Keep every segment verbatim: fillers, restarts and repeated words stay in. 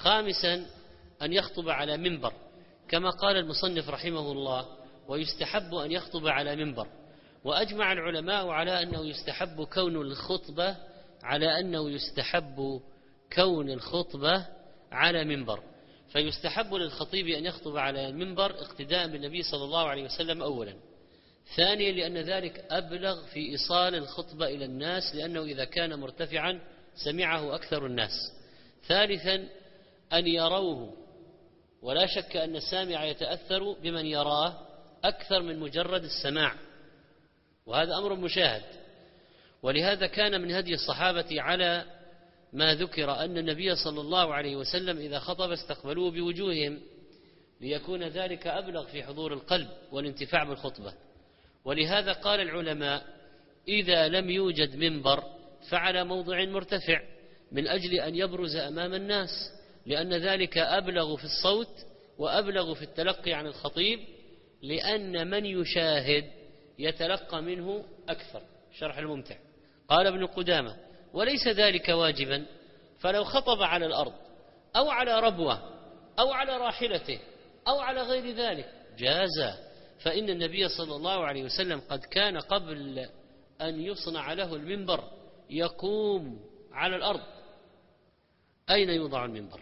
خامسا أن يخطب على منبر، كما قال المصنف رحمه الله: ويستحب أن يخطب على منبر. وأجمع العلماء على أنه يستحب كون الخطبة على أنه يستحب كون الخطبة على منبر، فيستحب للخطيب أن يخطب على المنبر اقتداء بالنبي صلى الله عليه وسلم أولا. ثانيا لأن ذلك أبلغ في إيصال الخطبة إلى الناس، لأنه إذا كان مرتفعا سمعه أكثر الناس. ثالثا أن يروه، ولا شك أن السامع يتأثر بمن يراه أكثر من مجرد السماع، وهذا أمر مشاهد. ولهذا كان من هدي الصحابة على ما ذكر أن النبي صلى الله عليه وسلم إذا خطب استقبلوه بوجوههم، ليكون ذلك أبلغ في حضور القلب والانتفاع بالخطبة. ولهذا قال العلماء: إذا لم يوجد منبر فعلى موضع مرتفع، من أجل أن يبرز أمام الناس، لأن ذلك أبلغ في الصوت وأبلغ في التلقي عن الخطيب، لأن من يشاهد يتلقى منه أكثر. شرح الممتع. قال ابن قدامة: وليس ذلك واجبا، فلو خطب على الأرض أو على ربوة أو على راحلته أو على غير ذلك جاز، فإن النبي صلى الله عليه وسلم قد كان قبل أن يصنع له المنبر يقوم على الأرض. أين يوضع المنبر؟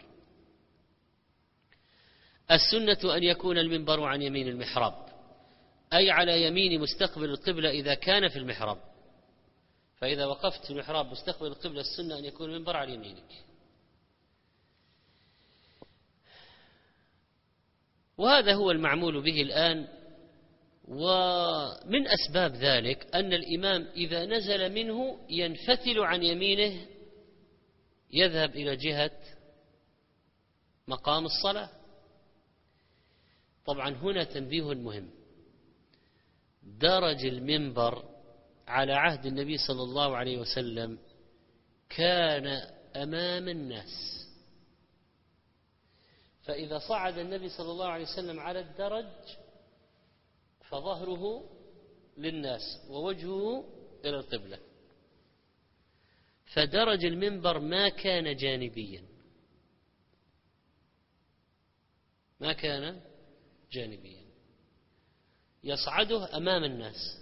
السنة أن يكون المنبر عن يمين المحراب، أي على يمين مستقبل القبلة إذا كان في المحراب. فإذا وقفت في المحراب مستقبل القبلة السنة أن يكون المنبر على يمينك. وهذا هو المعمول به الآن. ومن أسباب ذلك أن الإمام إذا نزل منه ينفتل عن يمينه، يذهب إلى جهة مقام الصلاة. طبعا هنا تنبيه مهم: درج المنبر على عهد النبي صلى الله عليه وسلم كان أمام الناس، فإذا صعد النبي صلى الله عليه وسلم على الدرج فظهره للناس ووجهه إلى القبلة، فدرج المنبر ما كان جانبيا، ما كان جانبيا، يصعده أمام الناس.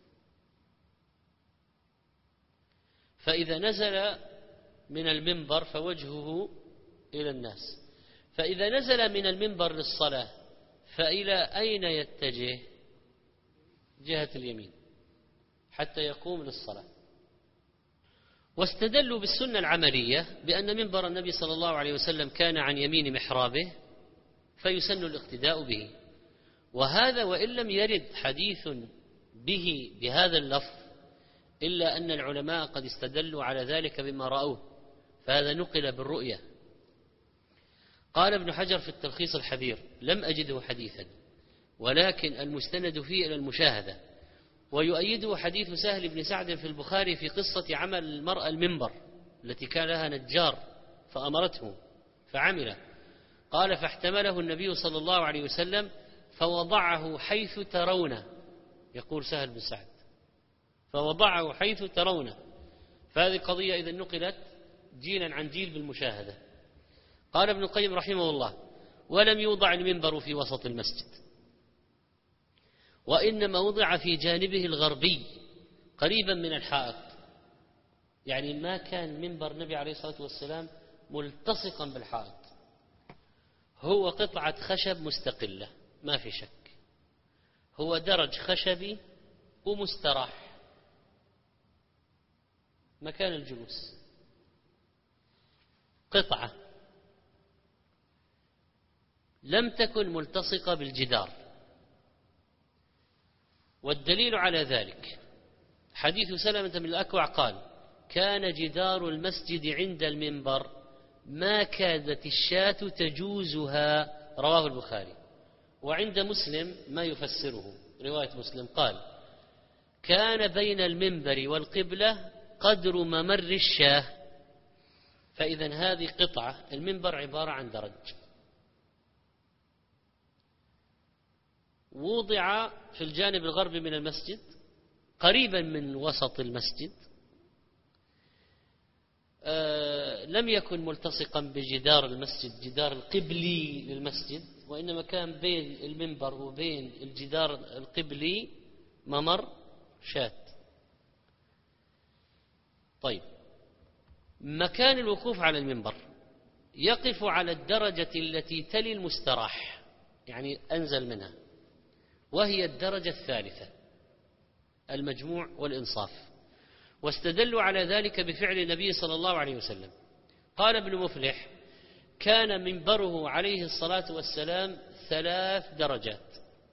فإذا نزل من المنبر فوجهه إلى الناس، فإذا نزل من المنبر للصلاة فإلى أين يتجه؟ جهة اليمين حتى يقوم للصلاة. واستدلوا بالسنة العملية بأن منبر النبي صلى الله عليه وسلم كان عن يمين محرابه، فيسن الاقتداء به. وهذا وإن لم يرد حديث به بهذا اللفظ، إلا أن العلماء قد استدلوا على ذلك بما رأوه، فهذا نقل بالرؤية. قال ابن حجر في التلخيص الحبير: لم أجده حديثا، ولكن المستند فيه إلى المشاهدة. ويؤيده حديث سهل بن سعد في البخاري في قصة عمل المرأة المنبر التي كان لها نجار فأمرته فعمله. قال: فاحتمله النبي صلى الله عليه وسلم فوضعه حيث ترونه، يقول سهل بن سعد، فوضعه حيث ترونه. فهذه قضية إذا نقلت جيلا عن جيل بالمشاهدة. قال ابن القيم رحمه الله: ولم يوضع المنبر في وسط المسجد، وإنما وضع في جانبه الغربي قريبا من الحائط، يعني ما كان منبر النبي عليه الصلاة والسلام ملتصقا بالحائط، هو قطعة خشب مستقلة ما في شك، هو درج خشبي ومستراح مكان الجلوس، قطعة لم تكن ملتصقة بالجدار. والدليل على ذلك حديث سلمة بن الأكوع قال: كان جدار المسجد عند المنبر ما كادت الشاة تجوزها، رواه البخاري. وعند مسلم ما يفسره، رواية مسلم قال: كان بين المنبر والقبلة قدر ممر الشاة. فإذا هذه قطعة، المنبر عبارة عن درج وضع في الجانب الغربي من المسجد قريبا من وسط المسجد، لم يكن ملتصقا بجدار المسجد، جدار القبلي للمسجد، وإنما كان بين المنبر وبين الجدار القبلي ممر شاة. طيب، مكان الوقوف على المنبر: يقف على الدرجة التي تلي المستراح، يعني أنزل منها، وهي الدرجة الثالثة، المجموع والإنصاف. واستدلوا على ذلك بفعل النبي صلى الله عليه وسلم. قال ابن مفلح: كان منبره عليه الصلاة والسلام ثلاث درجات.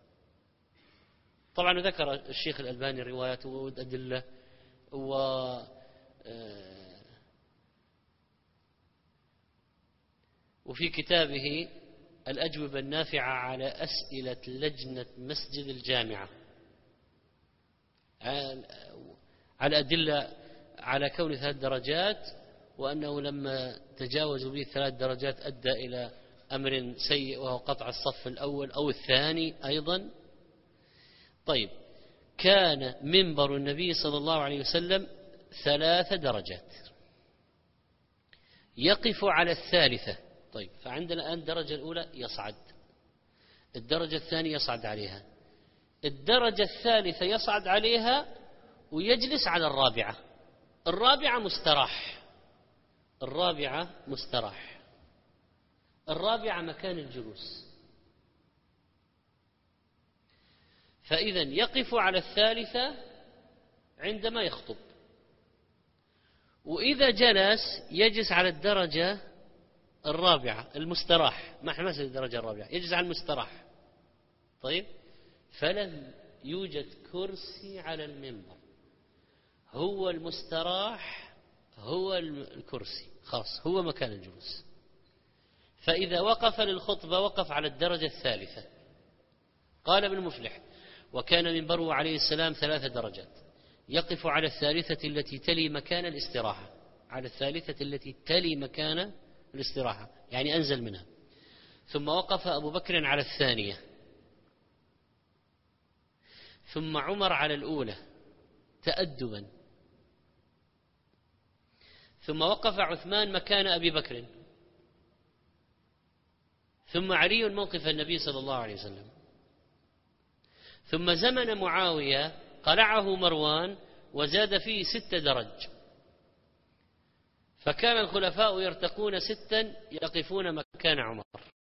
طبعا ذكر الشيخ الألباني روايات وأدلة، و وفي كتابه الأجوبة النافعة على أسئلة لجنة مسجد الجامعة على أدلة على كون ثلاث درجات، وأنه لما تجاوزوا به ثلاث درجات أدى إلى أمر سيء وهو قطع الصف الأول أو الثاني أيضا. طيب، كان منبر النبي صلى الله عليه وسلم ثلاث درجات، يقف على الثالثة. طيب، فعندنا الآن الدرجة الأولى يصعد، الدرجة الثانية يصعد عليها، الدرجة الثالثة يصعد عليها ويجلس على الرابعة. الرابعة مستراح، الرابعة مستراح، الرابعة مكان الجلوس. فإذا يقف على الثالثة عندما يخطب، وإذا جلس يجلس على الدرجة الرابعة المستراح، ما احنا مثل الدرجة الرابعة، يجلس على المستراح. طيب، فلم يوجد كرسي على المنبر، هو المستراح هو الكرسي، خاص هو مكان الجلوس. فإذا وقف للخطبة وقف على الدرجة الثالثة. قال ابن مفلح: وكان منبره عليه السلام ثلاث درجات، يقف على الثالثة التي تلي مكان الاستراحة، على الثالثة التي تلي مكان الاستراحة، يعني أنزل منها. ثم وقف أبو بكر على الثانية، ثم عمر على الأولى تأدبا، ثم وقف عثمان مكان أبي بكر، ثم علي موقف النبي صلى الله عليه وسلم، ثم زمن معاوية قلعه مروان وزاد فيه ست درج. فكان الخلفاء يرتقون ستا يقفون مكان عمر.